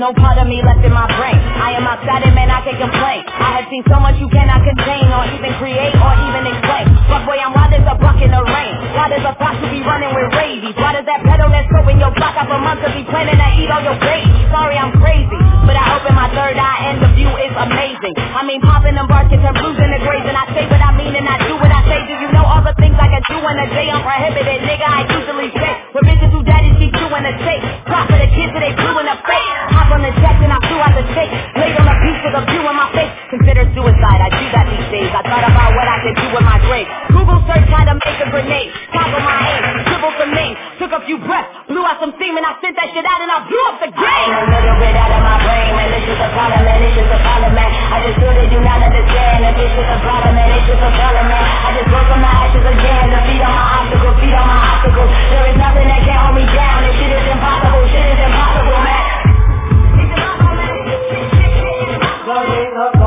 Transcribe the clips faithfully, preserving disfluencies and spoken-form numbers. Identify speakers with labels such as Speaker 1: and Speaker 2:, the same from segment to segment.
Speaker 1: no part of me left in my brain. I am outside it, man, I can't complain. I have seen so much you cannot contain or even create or even explain. But boy, I'm wild as a buck in the rain. Wild as a fox to be running with rabies. Why does that pedal that's so in your block up a month to be planning to eat all your babies? Sorry, I'm crazy, but I open my third eye and the view is amazing. I mean, popping them bars, get them blues in the graves, and I say what I mean and I do what I say. Do you know all the things I can do in a day? I'm prohibited, nigga, I usually say. With bitches who daddies keep doing the tape. Cry for the kids that they blew in the face. Hop on the jet and I flew out the tape. Laid on a piece with a view in my face. Consider suicide, I do that these days. I thought about what I could do with my grave. Google search how to make a grenade. Toggle my aim, dribble some names. Took a few breaths, blew out some steam, and I sent that shit out and I blew up the game. I'm a little bit out of my brain, man. This is a problem, man. This is a problem, man. I just feel that you not understand. And this is a problem, man. This is a problem, man. I just broke from my ashes again. The feet on my obstacles, feet on my obstacles. There is nothing that can hold me down. This shit is impossible, shit is impossible, man. It's impossible, man. Go, go, go.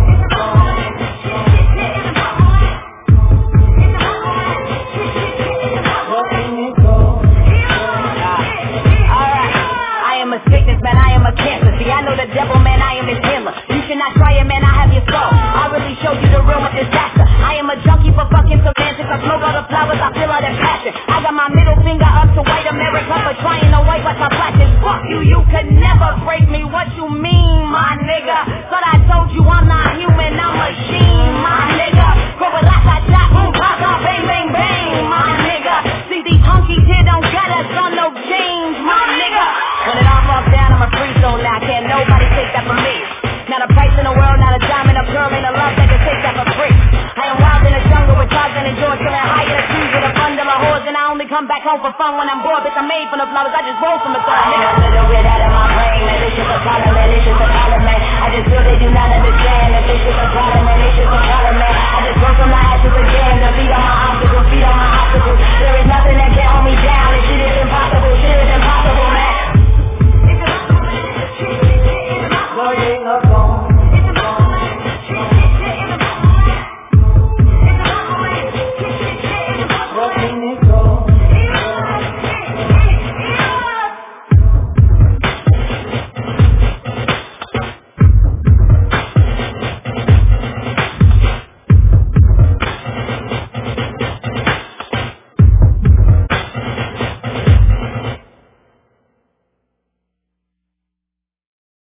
Speaker 1: Sickness, man, I am a cancer. See, I know the devil, man, I am his healer. You should not try it, man, I have your soul. I really showed you the real with disaster. I am a junkie for fucking semantics. I smoke all the flowers, I feel all that passion. I got my middle finger up to white America for trying to wipe like my plastic. Fuck you, you could never break me. What you mean, my nigga? Thought I told you I'm not human, I'm a machine, my nigga. Grow a lot, like that, boom, pop, pop, bang, bang, bang, my nigga. See, these honkies here don't got us on no jeans, my nigga. When it all falls down, I'm a free soul now. Can't nobody take that from me. Not a price in the world, not a diamond, a pearl, ain't a love that can take that for free. I am wild in the jungle with Tarzan and George, killing high in the trees with a bundle of whores, and I only come back home for fun when I'm bored. Bitch, I'm made from the flowers, I just roll from the sun. I'm a little bit out of my brain.